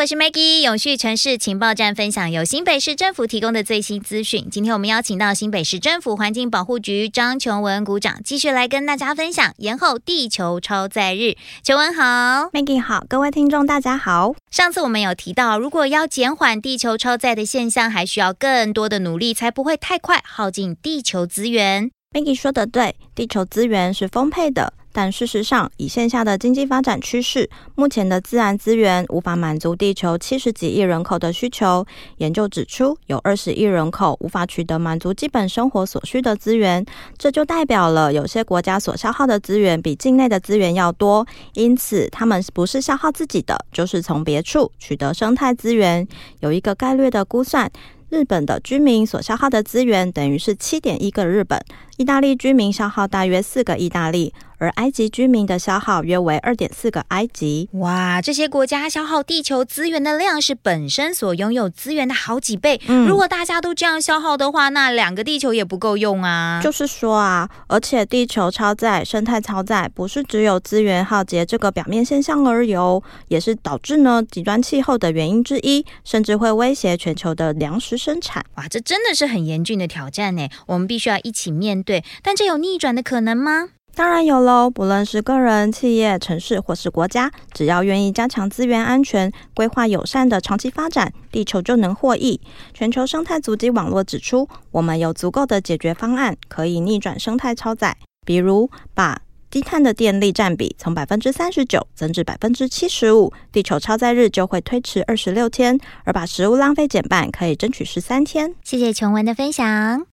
我是 Maggie， 永续城市情报站分享由新北市政府提供的最新资讯。今天我们邀请到新北市政府环境保护局张琼文股长，继续来跟大家分享延后地球超载日。琼文好。 Maggie 好，各位听众大家好。 上次我们有提到，如果要减缓地球超载的现象，还需要更多的努力，才不会太快耗尽地球资源。 Maggie 说得对，地球资源是丰沛的，但事实上，以现下的经济发展趋势，目前的自然资源无法满足地球70几亿人口的需求。研究指出，有20亿人口无法取得满足基本生活所需的资源，这就代表了有些国家所消耗的资源比境内的资源要多，因此他们不是消耗自己的，就是从别处取得生态资源。有一个概略的估算，日本的居民所消耗的资源等于是 7.1 个日本，意大利居民消耗大约4个意大利，而埃及居民的消耗约为 2.4 个埃及。 哇，这些国家消耗地球资源的量是本身所拥有资源的好几倍。如果大家都这样消耗的话，那2个地球也不够用啊。 就是说啊，而且地球超载、生态超载不是只有资源耗竭这个表面现象而已哦，也是导致极端气候的原因之一，甚至会威胁全球的粮食生产。 哇，这真的是很严峻的挑战呢，我们必须要一起面对。但这有逆转的可能吗？ 当然有咯，不论是个人、企业、城市或是国家，只要愿意加强资源安全、规划友善的长期发展，地球就能获益。全球生态足迹网络指出，我们有足够的解决方案，可以逆转生态超载，比如把低碳的电力占比从 39% 增至 75%， 地球超载日就会推迟26天，而把食物浪费减半可以争取13天。 谢谢琼文的分享。